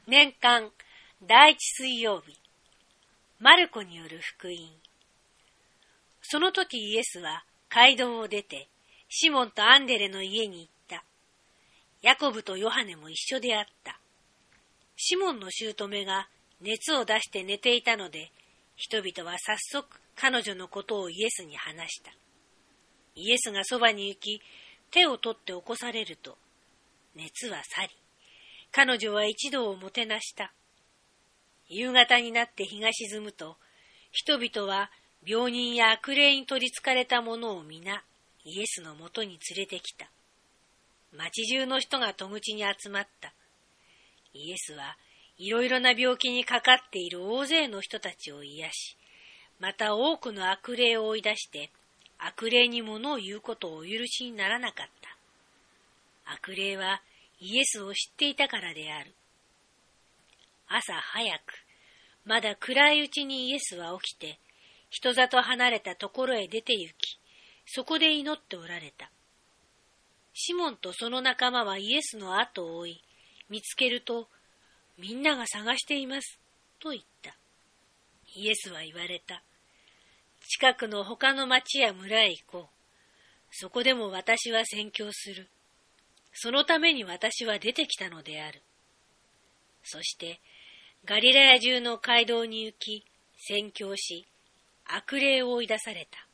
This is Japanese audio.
年間第一水曜日、マルコによる福音。その時イエスは街道を出て、シモンとアンデレの家に行った。ヤコブとヨハネも一緒であった。シモンの姑が熱を出して寝ていたので、人々は早速彼女のことをイエスに話した。イエスがそばに行き、手を取って起こされると、熱は去り、彼女は一同をもてなした。夕方になって日が沈むと、人々は病人や悪霊に取りつかれた者を皆、イエスのもとに連れてきた。町中の人が戸口に集まった。イエスはいろいろな病気にかかっている大勢の人たちを癒し、また多くの悪霊を追い出して、悪霊に物を言うことをお許しにならなかった。悪霊はイエスを知っていたからである。朝早く、まだ暗いうちにイエスは起きて、人里離れたところへ出て行き、そこで祈っておられた。シモンとその仲間はイエスの後を追い、見つけると、みんなが探しています、と言った。イエスは言われた。近くの他の町や村へ行こう。そこでも私は宣教する。そのために私は出てきたのである。そして、ガリラヤ中の街道に行き、宣教し、悪霊を追い出された。